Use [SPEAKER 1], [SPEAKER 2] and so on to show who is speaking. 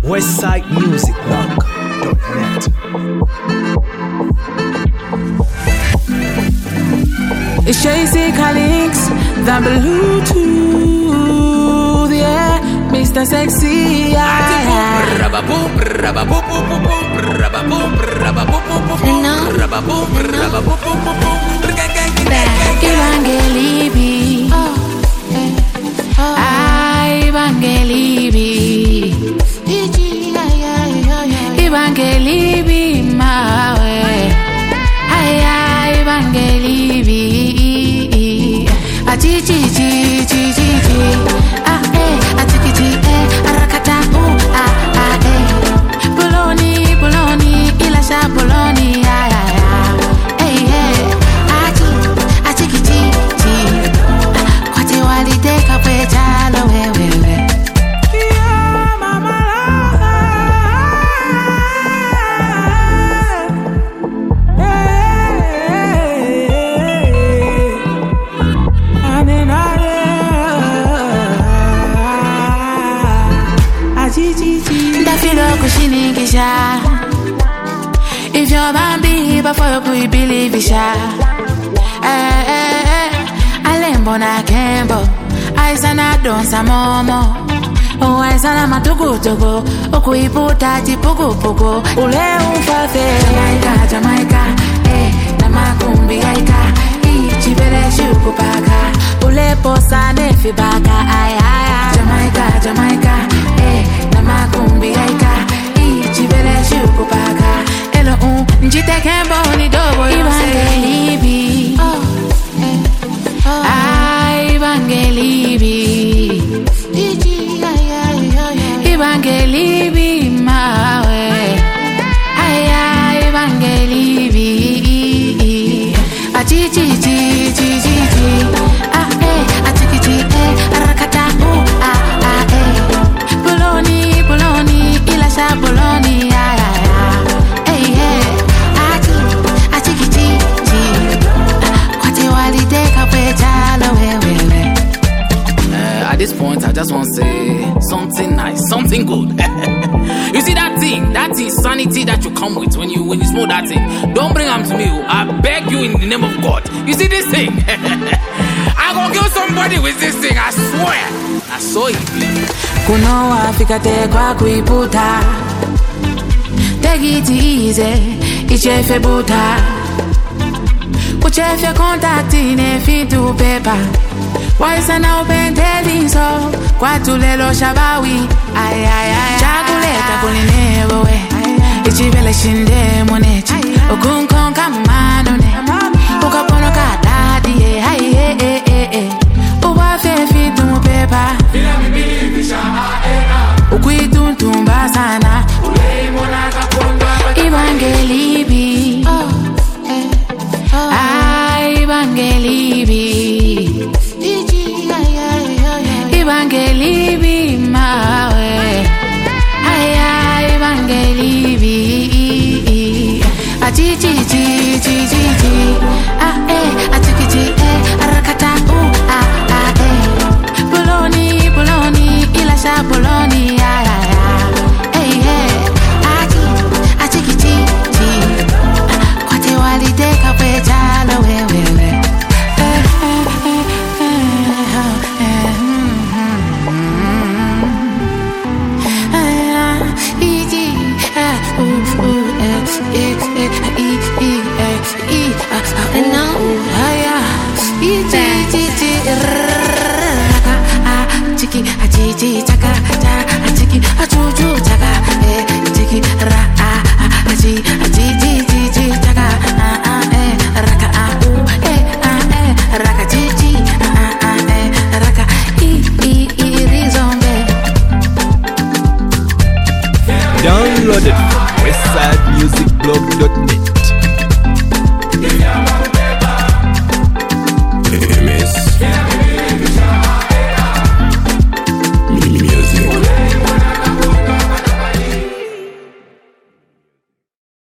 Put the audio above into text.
[SPEAKER 1] westsidemusicblog.net.
[SPEAKER 2] It's Chasey Calix, the Bluetooth, yeah, Mr. Sexy, Evangelibi, Evangelibi, Evangelibi, mawe, Evangelibi, arakata, Boloni, ilasha Boloni, kwate walideka pwetalo wewe. If you're Bambi, before you could believe it, Alembo na Kembo, Aisana don Samomo, O Aisana Matugutogo, Okuiputa Tipugupugo, Ule Ufafe, Jamaica, Namakumbi Aika, Chibere Shukupaka, Ule Posa Nefibaka, Jamaica, Namakumbi Aika, Chibere Shukupaka, Njite Kembo ni dobo Evangelibi, Evangelibi, mawe, Evangelibi, arakata, Boloni, ilasha Boloni,
[SPEAKER 3] At this point, I just want to say something nice, something good. You see that thing, sanity that you come with when you smoke that thing. Don't bring them to me. I beg you in the name of God. You see this thing? I'm gonna kill somebody with this thing. I swear. I saw it.
[SPEAKER 2] Kuno Africa te kwa kuiputa. Take it easy, ichefe buta. Uchefe contacti ne fitu pepa. Waisa na upendeli so kwa tulelo shabawi. Chakuleta kulinewe we. Ichibele shinde monechi. Ukunkon kamano ne. Ukapono kadadi Uwafe fitu pepa. Ukuituntumba sana. Evangelibi, Evangelibi, mawe, Evangelibi, arakata, Boloni, ilasha Boloni, kwate walideka pwetalo wewe. Chiki, chaka.